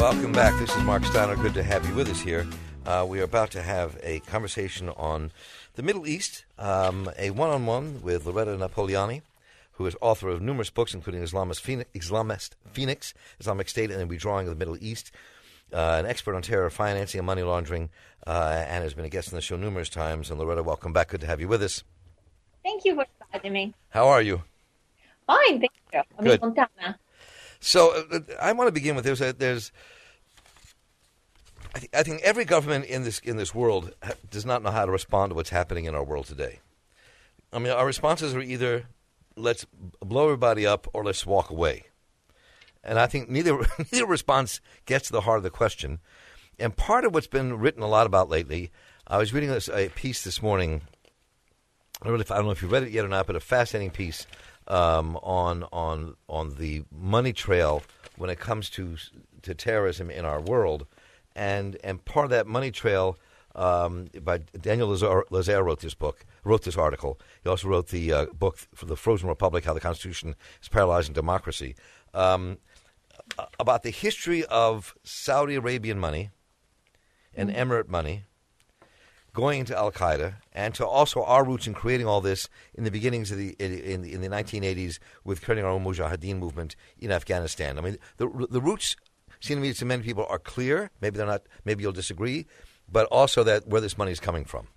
Welcome back. This is Mark Steiner. Good to have you with us here. We are about to have a conversation on the Middle East, a one-on-one with Loretta Napoleoni, who is author of numerous books, including Islamist Phoenix, Islamic State, and the Redrawing of the Middle East, an expert on terror financing and money laundering, and has been a guest on the show numerous times. And Loretta, welcome back. Good to have you with us. Thank you for inviting me. How are you? Fine, thank you. I'm in Montana. So I want to begin with I think every government in this world does not know how to respond to what's happening in our world today. I mean, our responses are either let's blow everybody up or let's walk away. And I think neither response gets to the heart of the question. And part of what's been written a lot about lately, I was reading a piece this morning. I don't know if you read it yet or not, but a fascinating piece on the money trail when it comes to terrorism in our world, and part of that money trail by Daniel Lazare wrote this article. He also wrote the book for the Frozen Republic: How the Constitution is Paralyzing Democracy, about the history of Saudi Arabian money and Emirate money going into Al Qaeda, and to also our roots in creating all this in the beginnings of in the 1980s with creating our own Mujahideen movement in Afghanistan. I mean, the roots seem to me to many people are clear. Maybe they're not. Maybe you'll disagree, but also that where this money is coming from.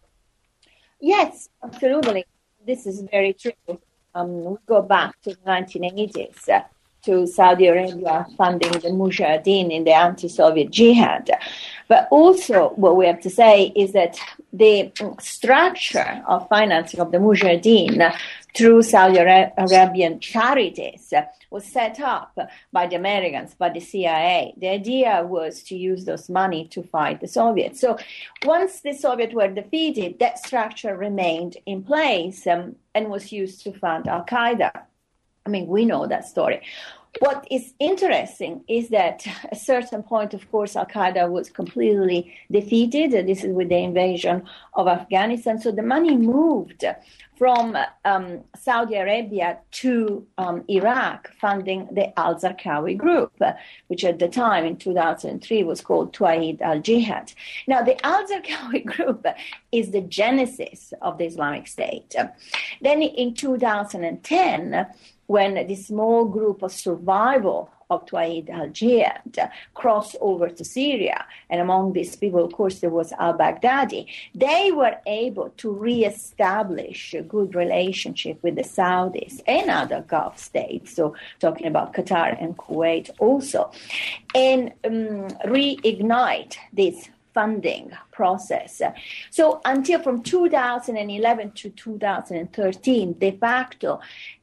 Yes, absolutely. This is very true. We go back to the 1980s. To Saudi Arabia funding the Mujahideen in the anti-Soviet jihad. But also what we have to say is that the structure of financing of the Mujahideen through Saudi Arabian charities was set up by the Americans, by the CIA. The idea was to use those money to fight the Soviets. So once the Soviets were defeated, that structure remained in place and was used to fund Al-Qaeda. I mean, we know that story. What is interesting is that at a certain point, of course, Al-Qaeda was completely defeated. This is with the invasion of Afghanistan. So the money moved from Saudi Arabia to Iraq, funding the al-Zarqawi group, which at the time in 2003 was called Tawhid al-Jihad. Now, the al-Zarqawi group is the genesis of the Islamic State. Then in 2010, when the small group of survival of Tawhid al-Jihad crossed over to Syria, and among these people, of course, there was al-Baghdadi, they were able to reestablish a good relationship with the Saudis and other Gulf states, so talking about Qatar and Kuwait also, and reignite this funding process. So until from 2011 to 2013, de facto,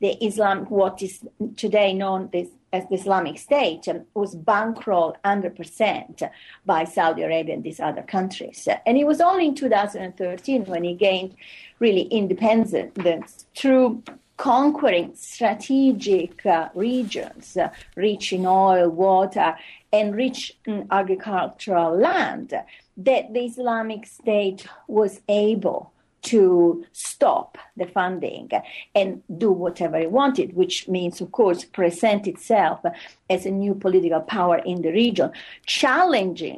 what is today known as the Islamic State was bankrolled 100% by Saudi Arabia and these other countries. And it was only in 2013 when it gained really independence through conquering strategic regions, rich in oil, water, and rich in agricultural land, that the Islamic State was able to stop the funding and do whatever it wanted, which means, of course, present itself as a new political power in the region, challenging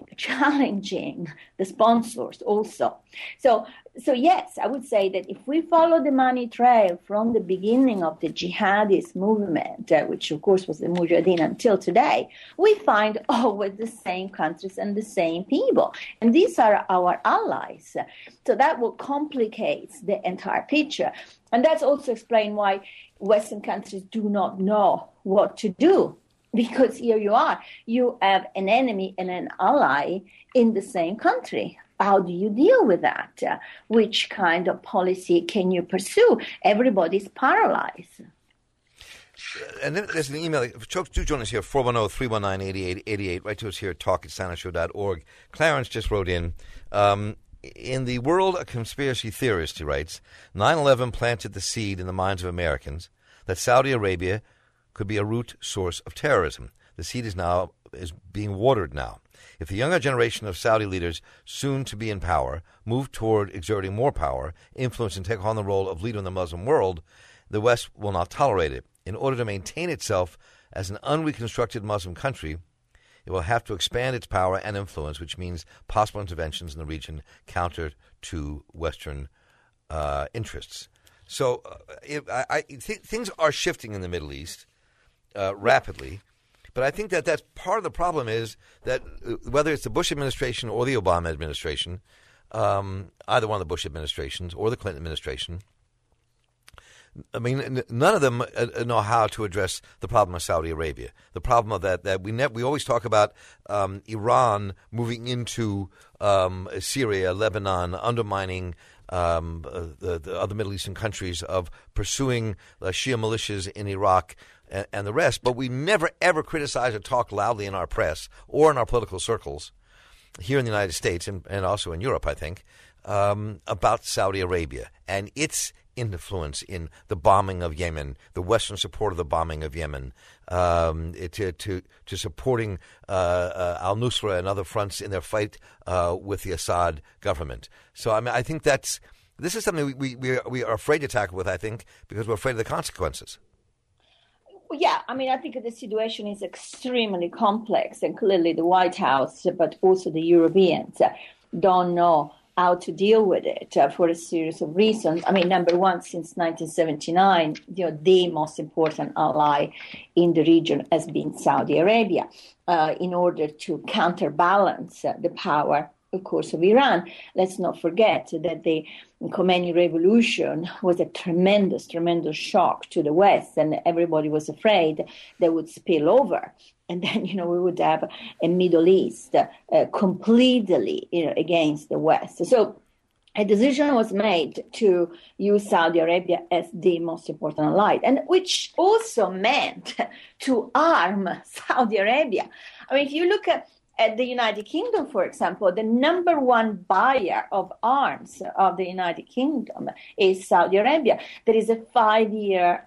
the sponsors also. So yes, I would say that if we follow the money trail from the beginning of the jihadist movement, which of course was the Mujahideen until today, we find always the same countries and the same people. And these are our allies. So that will complicate the entire picture. And that's also explained why Western countries do not know what to do. Because here you have an enemy and an ally in the same country. How do you deal with that? Which kind of policy can you pursue? Everybody's paralyzed. And then there's an email. Folks, do join us here, 410-319-8888. Write to us here at talk@steinershow.org. Clarence just wrote in the world of conspiracy theorists, he writes, 9/11 planted the seed in the minds of Americans that Saudi Arabia could be a root source of terrorism. The seed is being watered now. If the younger generation of Saudi leaders, soon to be in power, move toward exerting more power, influence, and take on the role of leader in the Muslim world, the West will not tolerate it. In order to maintain itself as an unreconstructed Muslim country, It will have to expand its power and influence, which means possible interventions in the region counter to Western interests. So I think things are shifting in the Middle East rapidly. But I think that that's part of the problem is that whether it's the Bush administration or the Obama administration, either one of the Bush administrations or the Clinton administration, I mean, none of them know how to address the problem of Saudi Arabia. The problem of that we always talk about Iran moving into Syria, Lebanon, undermining the other Middle Eastern countries, of pursuing Shia militias in Iraq and the rest. But we never, ever criticize or talk loudly in our press or in our political circles here in the United States and also in Europe, I think, about Saudi Arabia and its influence in the bombing of Yemen, the Western support of the bombing of Yemen, to supporting al-Nusra and other fronts in their fight with the Assad government. So I mean, I think this is something we are afraid to tackle with, I think, because we're afraid of the consequences. Yeah, I mean, I think the situation is extremely complex, and clearly the White House, but also the Europeans, don't know how to deal with it for a series of reasons. I mean, number one, since 1979, the most important ally in the region has been Saudi Arabia, in order to counterbalance the power, of course, of Iran. Let's not forget that the Khomeini revolution was a tremendous, tremendous shock to the West, and everybody was afraid that would spill over. And then, we would have a Middle East completely, against the West. So a decision was made to use Saudi Arabia as the most important ally, and which also meant to arm Saudi Arabia. I mean, if you look at the United Kingdom, for example, the number one buyer of arms of the United Kingdom is Saudi Arabia. There is a 5-year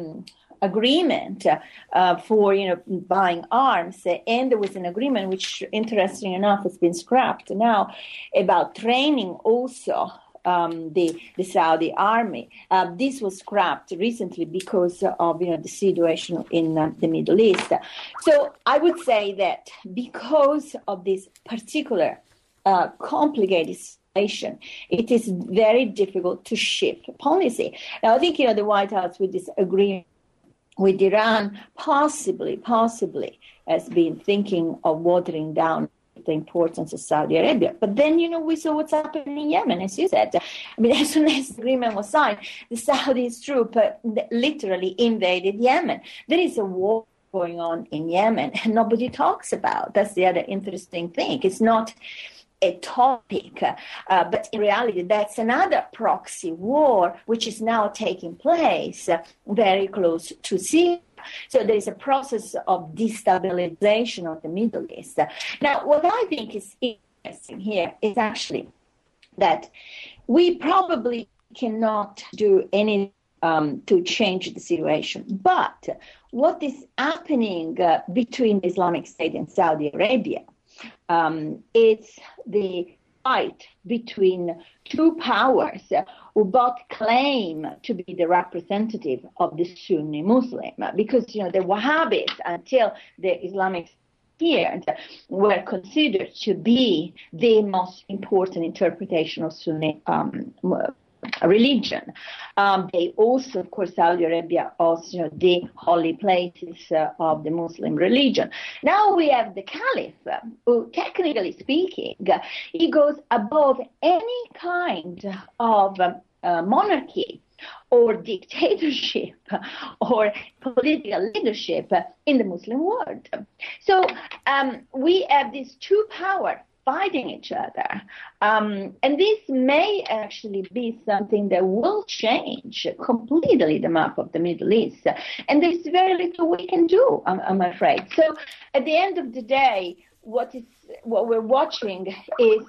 agreement for buying arms, and there was an agreement which, interesting enough, has been scrapped now about training also the Saudi army. This was scrapped recently because of the situation in the Middle East. So I would say that because of this particular complicated situation, it is very difficult to shift policy. Now I think the White House, with this agreement with Iran, possibly has been thinking of watering down the importance of Saudi Arabia. But then, we saw what's happening in Yemen, as you said. I mean, as soon as the agreement was signed, the Saudis' troops literally invaded Yemen. There is a war going on in Yemen, and nobody talks about. That's the other interesting thing. It's not a topic, but in reality, that's another proxy war which is now taking place very close to Syria. So there is a process of destabilization of the Middle East. Now, what I think is interesting here is actually that we probably cannot do anything to change the situation. But what is happening between the Islamic State and Saudi Arabia, it's the fight between two powers who both claim to be the representative of the Sunni Muslim, because the Wahhabis, until the Islamic State, were considered to be the most important interpretation of Sunni religion. They also, of course, Saudi Arabia also the holy places of the Muslim religion. Now we have the Caliph, who, technically speaking, he goes above any kind of monarchy or dictatorship or political leadership in the Muslim world. So we have these two powers fighting each other. And this may actually be something that will change completely the map of the Middle East. And there's very little we can do, I'm afraid. So at the end of the day, what we're watching is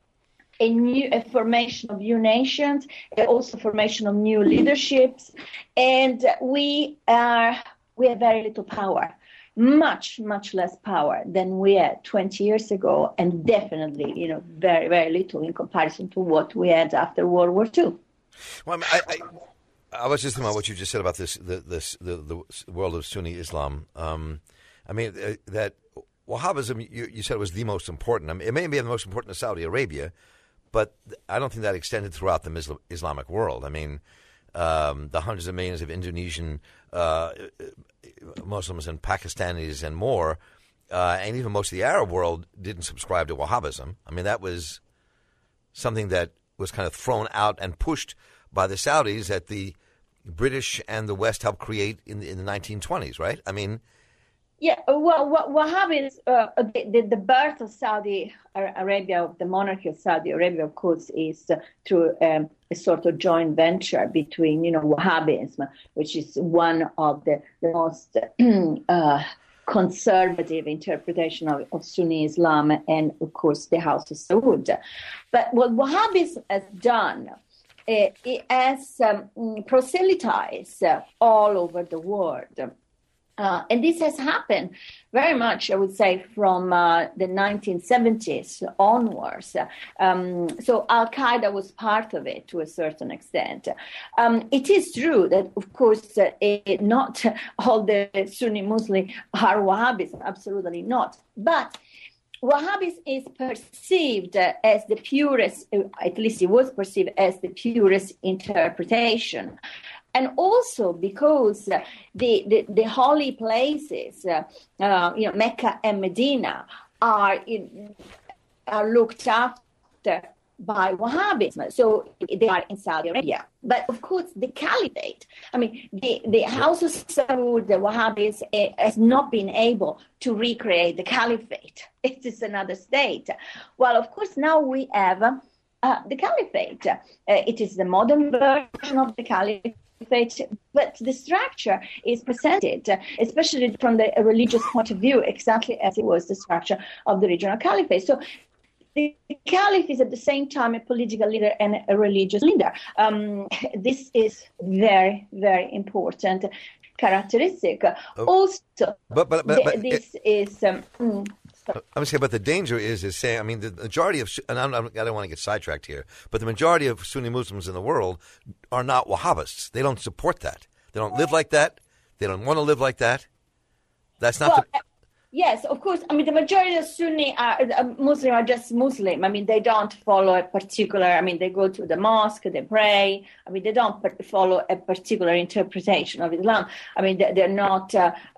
a formation of new nations, also formation of new leaderships, and we have very little power. Much less power than we had 20 years ago, and definitely, very, very little in comparison to what we had after World War II. Well, I was just thinking about what you just said about the world of Sunni Islam. That Wahhabism, you said, was the most important. I mean, it may be the most important to Saudi Arabia, but I don't think that extended throughout the Islamic world. I mean, the hundreds of millions of Indonesian Muslims and Pakistanis and more, and even most of the Arab world didn't subscribe to Wahhabism. I mean, that was something that was kind of thrown out and pushed by the Saudis that the British and the West helped create in the 1920s, right? I mean... Yeah, well, what happens, the birth of Saudi Arabia, of the monarchy of Saudi Arabia, of course, is through a sort of joint venture between, Wahhabism, which is one of the most conservative interpretation of Sunni Islam, and, of course, the House of Saud. But what Wahhabism has done, it has proselytized all over the world. And this has happened very much, I would say, from the 1970s onwards. So Al-Qaeda was part of it to a certain extent. It is true that, of course, not all the Sunni Muslims are Wahhabis, absolutely not. But Wahhabism is perceived as the purest, at least it was perceived as the purest interpretation. And also because the holy places, Mecca and Medina, are looked after by Wahhabism. So they are in Saudi Arabia. But of course, the caliphate, the House of Saud, the Wahhabis, has not been able to recreate the caliphate. It is another state. Well, of course, now we have the caliphate. It is the modern version of the caliphate. But the structure is presented, especially from the religious point of view, exactly as it was the structure of the regional caliphate. So the caliph is at the same time a political leader and a religious leader. This is very, very important characteristic. Also, this is... I'm saying, but the danger is saying, the majority of, and I don't want to get sidetracked here, but the majority of Sunni Muslims in the world are not Wahhabists. They don't support that. They don't live like that. They don't want to live like that. That's not Yes, of course. The majority of Sunni Muslim are just Muslim. They don't follow a particular, they go to the mosque, they pray. They don't follow a particular interpretation of Islam. They're not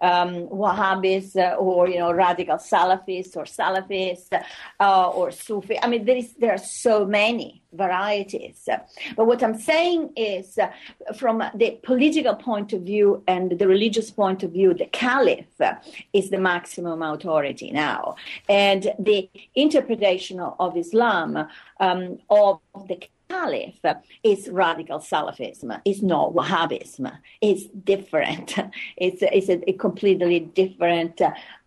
Wahhabis or, radical Salafis or Salafis or Sufi. There are so many varieties. But what I'm saying is, from the political point of view and the religious point of view, the caliph is the maximum authority now. And the interpretation of Islam, of the caliph, is radical Salafism. It's not Wahhabism. It's different. It's a completely different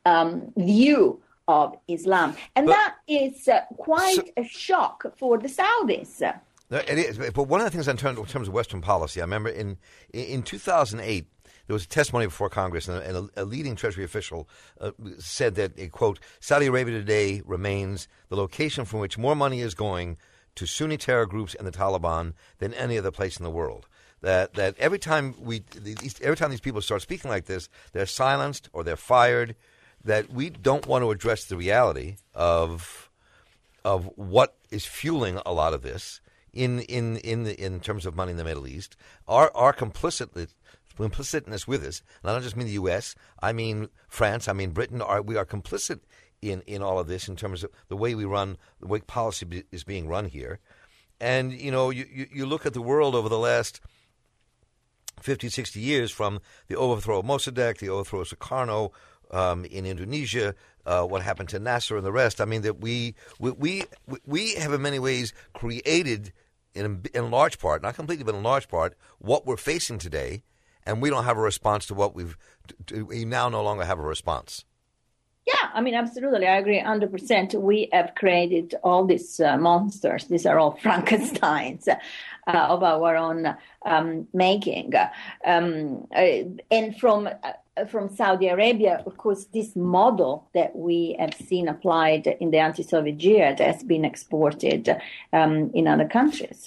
view of Islam. And that is quite a shock for the Saudis. It is. But one of the things in terms of Western policy, I remember in 2008, there was a testimony before Congress, and a leading Treasury official said that, quote, Saudi Arabia today remains the location from which more money is going to Sunni terror groups and the Taliban than any other place in the world. That every time these people start speaking like this, they're silenced or they're fired. That we don't want to address the reality of what is fueling a lot of this in terms of money in the Middle East. Our complicitness with this, and I don't just mean the U.S., I mean France, I mean Britain. We are complicit in all of this in terms of the way we run, the way policy is being run here. And, you look at the world over the last 50, 60 years, from the overthrow of Mossadegh, the overthrow of Sukarno in Indonesia, what happened to Nasser and the rest. That we have in many ways created, in large part, not completely, but in large part, what we're facing today. And we don't have a response to what we now no longer have a response. Yeah, absolutely. I agree 100%. We have created all these monsters. These are all Frankensteins. of our own making. And from Saudi Arabia, of course, this model that we have seen applied in the anti-Soviet jihad has been exported in other countries.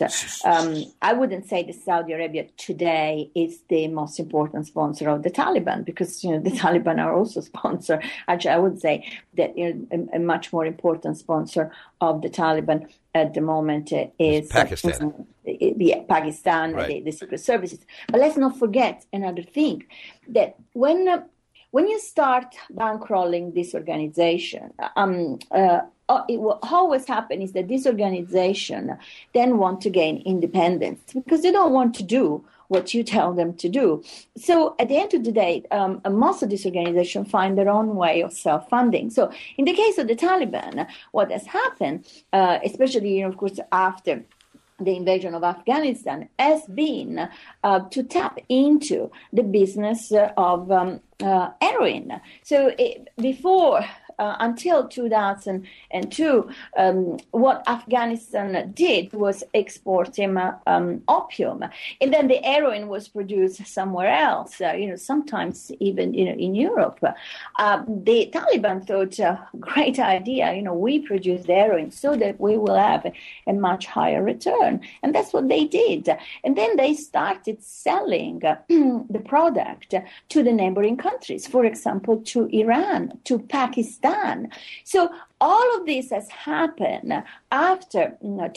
I wouldn't say that Saudi Arabia today is the most important sponsor of the Taliban, because the Taliban are also sponsor. Actually, I would say that a much more important sponsor of the Taliban at the moment is Pakistan. Pakistan, right. the secret services. But let's not forget another thing, that when you start bankrolling this organization, what always happens is that this organization then want to gain independence because they don't want to do what you tell them to do. So at the end of the day, most of these organizations find their own way of self-funding. So in the case of the Taliban, what has happened, especially, of course, after the invasion of Afghanistan, has been to tap into the business of heroin. So before until 2002, what Afghanistan did was export him opium, and then the heroin was produced somewhere else. Sometimes even in Europe. The Taliban thought, great idea. We produce the heroin so that we will have a much higher return, and that's what they did. And then they started selling the product to the neighboring countries, for example, to Iran, to Pakistan. So all of this has happened after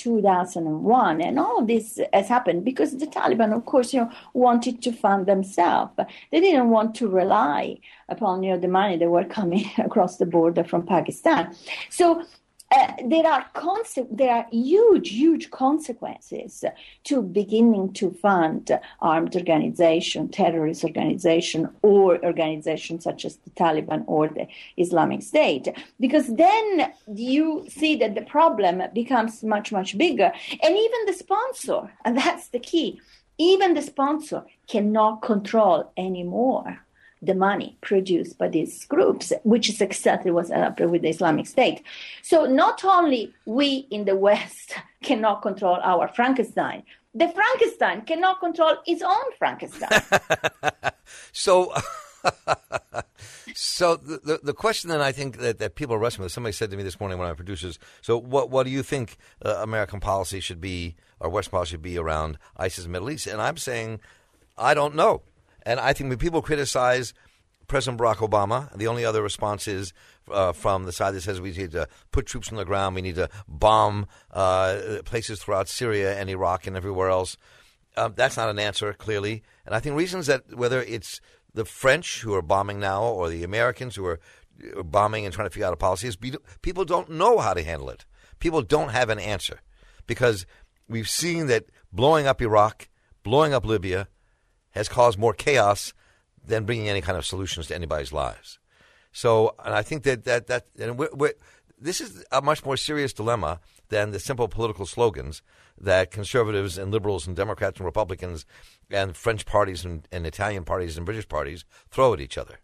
2001, and all of this has happened because the Taliban, of course, wanted to fund themselves. They didn't want to rely upon the money that were coming across the border from Pakistan. So there are huge consequences to beginning to fund armed organization, terrorist organization, or organizations such as the Taliban or the Islamic State, because then you see that the problem becomes much bigger, and even the sponsor, and that's the key, even the sponsor cannot control anymore the money produced by these groups, which is exactly what's happened with the Islamic State. So not only we in the West cannot control our Frankenstein, the Frankenstein cannot control its own Frankenstein. So the question that I think that people are wrestling with, somebody said to me this morning, one of my producers, so what do you think American policy should be, or Western policy should be around ISIS in the Middle East? And I'm saying, I don't know. And I think when people criticize President Barack Obama, the only other response is from the side that says we need to put troops on the ground, we need to bomb places throughout Syria and Iraq and everywhere else. That's not an answer, clearly. And I think reasons that whether it's the French who are bombing now or the Americans who are bombing and trying to figure out a policy is people don't know how to handle it. People don't have an answer because we've seen that blowing up Iraq, blowing up Libya, has caused more chaos than bringing any kind of solutions to anybody's lives. So, and I think that this is a much more serious dilemma than the simple political slogans that conservatives and liberals and Democrats and Republicans and French parties and Italian parties and British parties throw at each other.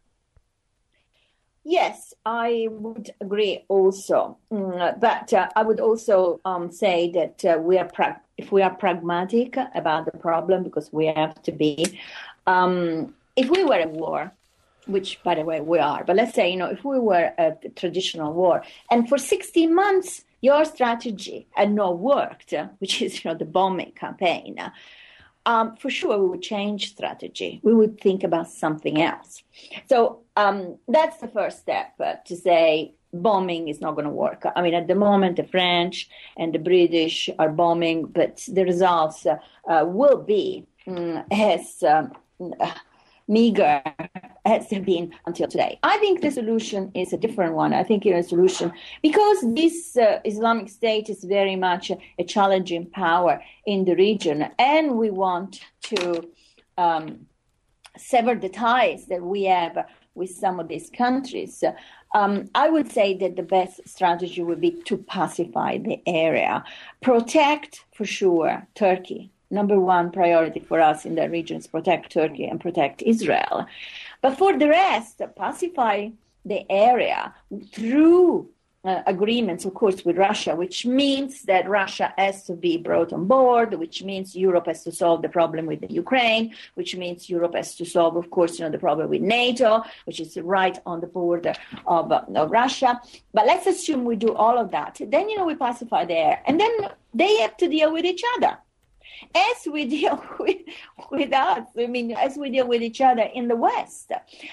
Yes, I would agree also. But I would also say that if we are pragmatic about the problem, because we have to be, if we were at war, which, by the way, we are, but let's say, if we were at a traditional war, and for 16 months, your strategy had not worked, which is, the bombing campaign, for sure we would change strategy. We would think about something else. So that's the first step, to say bombing is not going to work. I mean, at the moment, the French and the British are bombing, but the results will be as meager as they've been until today. I think the solution is a different one. I think a solution, because this Islamic State is very much a challenging power in the region, and we want to sever the ties that we have with some of these countries. I would say that the best strategy would be to pacify the area, protect, for sure, Turkey. Number one priority for us in that region is protect Turkey and protect Israel. But for the rest, pacify the area through agreements, of course, with Russia, which means that Russia has to be brought on board, which means Europe has to solve the problem with the Ukraine, which means Europe has to solve, of course, the problem with NATO, which is right on the border of Russia. But let's assume we do all of that. Then, we pacify the air. And then they have to deal with each other. As we deal with us, as we deal with each other in the West,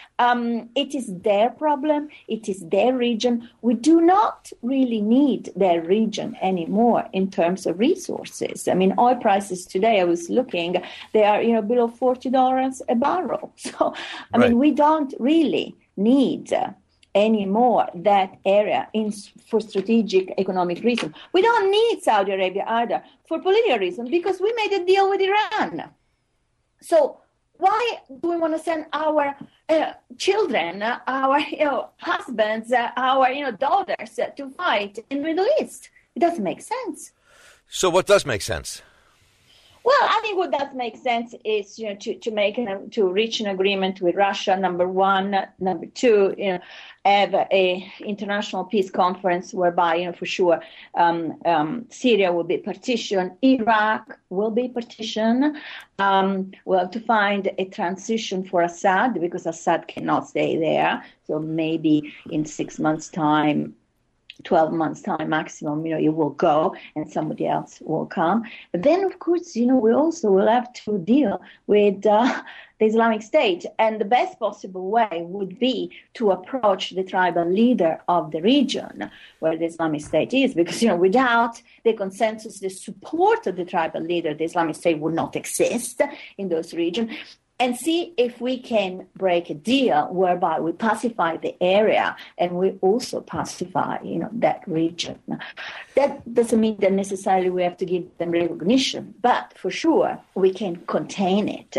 it is their problem. It is their region. We do not really need their region anymore in terms of resources. Oil prices today, I was looking, they are, below $40 a barrel. So, we don't really need anymore that area for strategic economic reasons. We don't need Saudi Arabia either for political reasons because we made a deal with Iran. So why do we want to send our children, our husbands, our daughters to fight in the Middle East? It doesn't make sense. So what does make sense? Well, I think what does make sense is to reach an agreement with Russia. Number one, number two, have a international peace conference whereby for sure Syria will be partitioned, Iraq will be partitioned. We'll have to find a transition for Assad because Assad cannot stay there. So maybe in 6 months' time, 12 months' time maximum, you will go and somebody else will come. But then, of course, we also will have to deal with the Islamic State. And the best possible way would be to approach the tribal leader of the region where the Islamic State is. Because, without the consensus, the support of the tribal leader, the Islamic State would not exist in those regions. And see if we can break a deal whereby we pacify the area and we also pacify, that region. That doesn't mean that necessarily we have to give them recognition, but for sure we can contain it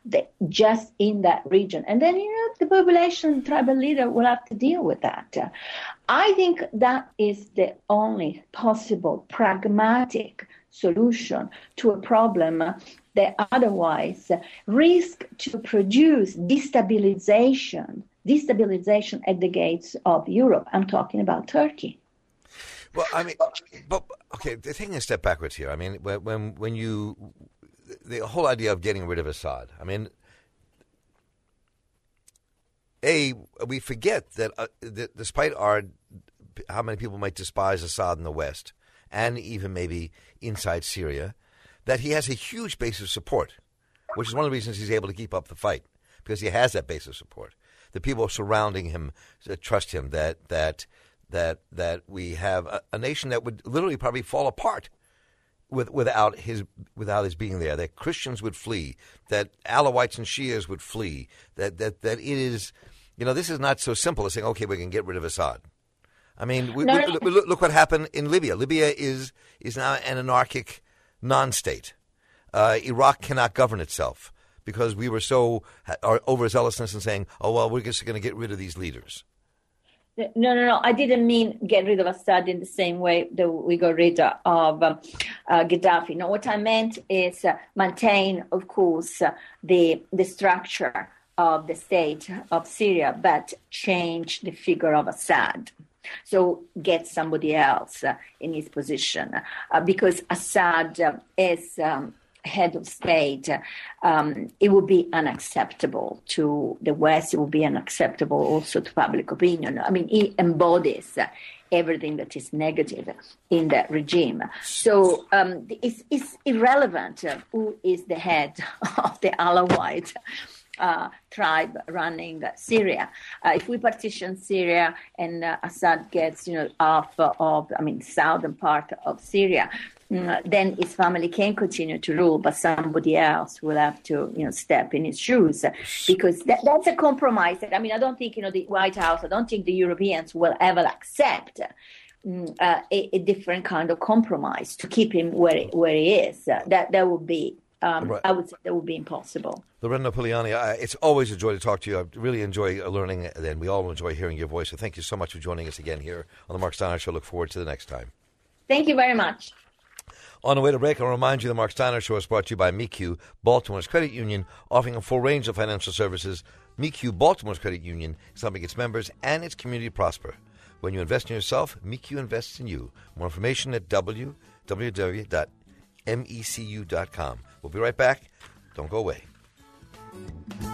just in that region. And then, the population, tribal leader will have to deal with that. I think that is the only possible pragmatic solution to a problem that otherwise risk to produce destabilization at the gates of Europe. I'm talking about Turkey. Well, but okay, taking a step backwards here. When you, the whole idea of getting rid of Assad. We forget that despite how many people might despise Assad in the West, and even maybe inside Syria, that he has a huge base of support, which is one of the reasons he's able to keep up the fight, because he has that base of support. The people surrounding him trust him, that we have a nation that would literally probably fall apart without his being there, that Christians would flee, that Alawites and Shias would flee, that it is, this is not so simple as saying, okay, we can get rid of Assad. Look what happened in Libya. Libya is now an anarchic non-state. Iraq cannot govern itself because we were so overzealousness in saying, oh, well, we're just going to get rid of these leaders. No. I didn't mean get rid of Assad in the same way that we got rid of Gaddafi. No, what I meant is maintain, of course, the structure of the state of Syria, but change the figure of Assad. So get somebody else in his position because Assad is head of state. It would be unacceptable to the West. It would be unacceptable also to public opinion. He embodies everything that is negative in that regime. So it's irrelevant who is the head of the Alawite tribe running Syria. If we partition Syria and Assad gets, off of, southern part of Syria, then his family can continue to rule, but somebody else will have to, step in his shoes because that's a compromise. I don't think, the White House, I don't think the Europeans will ever accept a different kind of compromise to keep him where he is. That would be. Right. I would say that would be impossible. Lorena Pugliani, it's always a joy to talk to you. I really enjoy learning, and we all enjoy hearing your voice. So thank you so much for joining us again here on the Mark Steiner Show. Look forward to the next time. Thank you very much. On the way to break, I'll remind you the Mark Steiner Show is brought to you by MECU, Baltimore's credit union, offering a full range of financial services. MECU, Baltimore's credit union, is helping its members and its community prosper. When you invest in yourself, MECU invests in you. More information at www.mecu.com. We'll be right back. Don't go away.